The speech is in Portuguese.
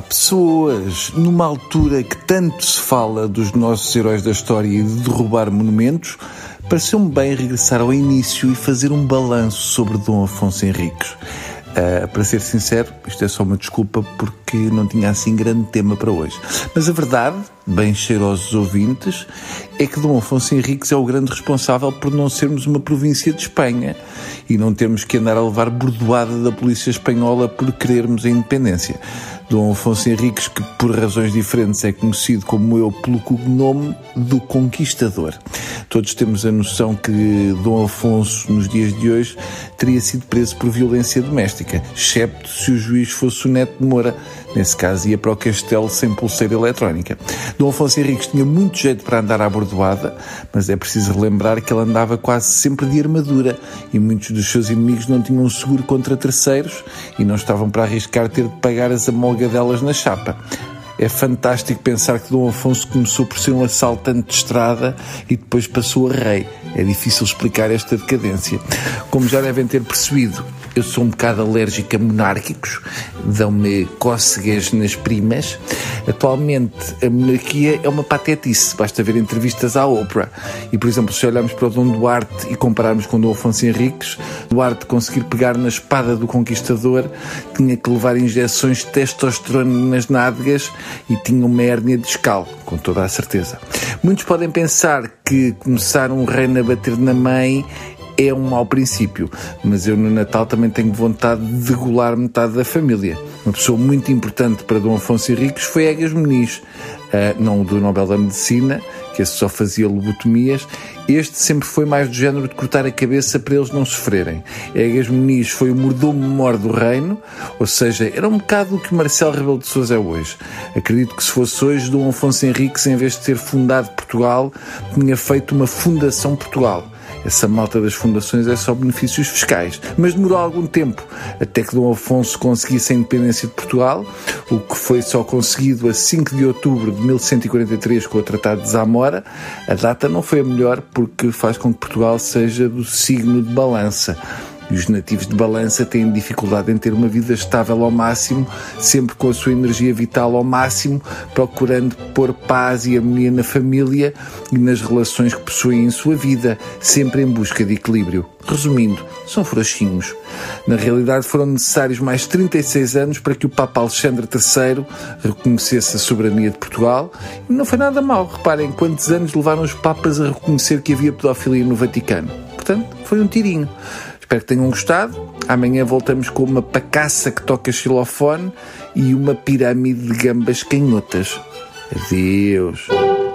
pessoas, numa altura que tanto se fala dos nossos heróis da história e de derrubar monumentos, pareceu-me bem regressar ao início e fazer um balanço sobre Dom Afonso Henriques. Para ser sincero, isto é só uma desculpa porque não tinha assim grande tema para hoje. Mas a verdade, bem cheirosos ouvintes, é que Dom Afonso Henriques é o grande responsável por não sermos uma província de Espanha e não termos que andar a levar bordoada da polícia espanhola por querermos a independência. Dom Afonso Henriques, que por razões diferentes é conhecido como eu pelo cognome do Conquistador. Todos temos a noção que Dom Afonso, nos dias de hoje, teria sido preso por violência doméstica, excepto se o juiz fosse o neto de Moura. Nesse caso, ia para o castelo sem pulseira eletrónica. Dom Afonso Henriques tinha muito jeito para andar à bordoada, mas é preciso relembrar que ele andava quase sempre de armadura e muitos dos seus inimigos não tinham seguro contra terceiros e não estavam para arriscar ter de pagar as amolgadelas na chapa. É fantástico pensar que Dom Afonso começou por ser um assaltante de estrada e depois passou a rei. É difícil explicar esta decadência. Como já devem ter percebido, eu sou um bocado alérgico a monárquicos, dão-me cócegas nas primas. Atualmente, a monarquia é uma patetice, basta ver entrevistas à Oprah. E, por exemplo, se olharmos para o Dom Duarte e compararmos com Dom Afonso Henriques, Duarte conseguir pegar na espada do Conquistador tinha que levar injeções de testosterona nas nádegas e tinha uma hérnia discal, com toda a certeza. Muitos podem pensar que começar um reino a bater na mãe é um mau princípio, mas eu no Natal também tenho vontade de degolar metade da família. Uma pessoa muito importante para Dom Afonso Henriques foi Egas Muniz, não o do Nobel da Medicina, que esse só fazia lobotomias. Este sempre foi mais do género de cortar a cabeça para eles não sofrerem. Egas Muniz foi o mordomo-mor do reino, ou seja, era um bocado o que Marcelo Rebelo de Sousa é hoje. Acredito que se fosse hoje, Dom Afonso Henriques, em vez de ter fundado Portugal, tinha feito uma Fundação Portugal. Essa malta das fundações é só benefícios fiscais. Mas demorou algum tempo até que Dom Afonso conseguisse a independência de Portugal, o que foi só conseguido a 5 de outubro de 1143 com o Tratado de Zamora. A data não foi a melhor porque faz com que Portugal seja do signo de Balança. E os nativos de Balança têm dificuldade em ter uma vida estável ao máximo, sempre com a sua energia vital ao máximo, procurando pôr paz e harmonia na família e nas relações que possuem em sua vida, sempre em busca de equilíbrio. Resumindo, são frouxinhos. Na realidade foram necessários mais 36 anos para que o Papa Alexandre III reconhecesse a soberania de Portugal e não foi nada mau. Reparem quantos anos levaram os papas a reconhecer que havia pedofilia no Vaticano. Portanto, foi um tirinho. Espero que tenham gostado. Amanhã voltamos com uma pacaça que toca xilofone e uma pirâmide de gambas canhotas. Adeus.